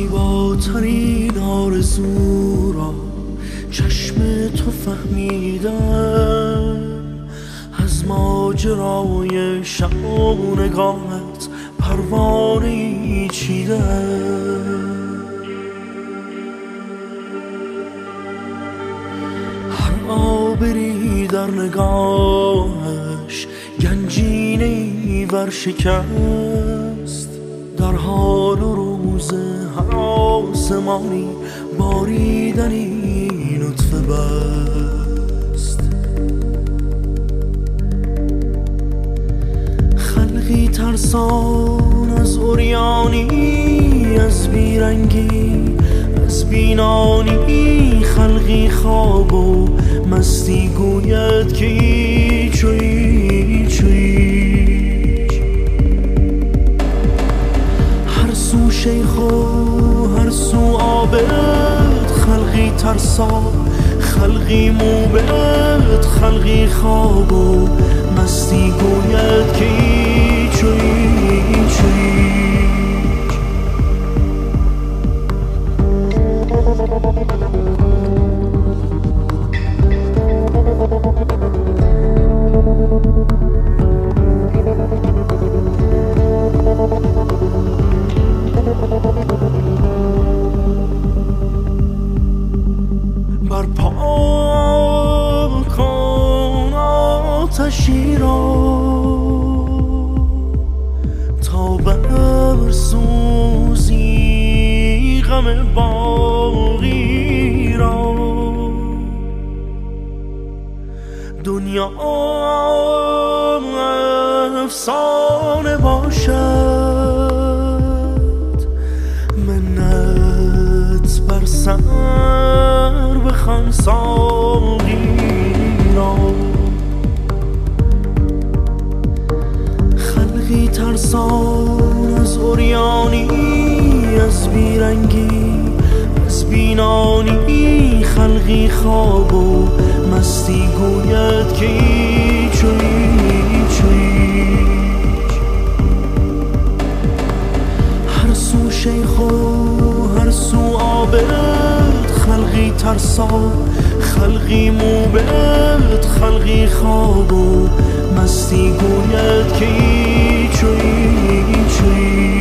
زیباترین آرزو را چشم تو فهمیدم، از ماجرای شب و نگاهت پروانه‌ای چیدم. هر آبری در نگاهش گنجینه‌ای ورشکست، در حال و روز هر آسمانی باریدنی نطفه بست. خلقی ترسان از عریانی، از بیرنگی، از بینانی، خلقی خواب و مستی گوید که هیچ و هیچ و هیچ. هر سو شیخ و هر سو عابد، خلقی ترسان، خلقی موبد، خلقی خواب و مستی گوید که هیچ و هیچ و هیچ. برپا کن آتشی را تا برسوزی غم باقی را. دنیا افسانه باشد، منت بر سر بخوان ساقی را. خلقی ترسان از عریانی، از بیرنگی، از بینانی، خلقی خواب و مستی گوید که هیچ و هیچ و هیچ. هر سو شیخ و هر سو عابد، خلقی ترسان، خلقی موبد، خلقی خواب و مستی گوید که هیچ و هیچ و هیچ.